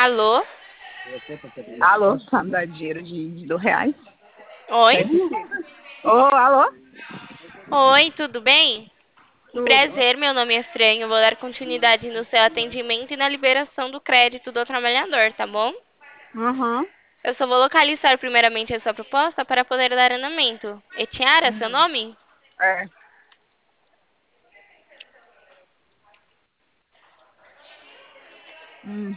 Alô? Alô, tá me dando dinheiro de R$ 2? Oi? Ô, alô? Oi, tudo bem? Tudo. Prazer, meu nome é Estranho. Vou dar continuidade no seu atendimento e na liberação do crédito do trabalhador, tá bom? Uhum. Eu só vou localizar primeiramente a sua proposta para poder dar andamento. Etiara, seu nome? É. Hum.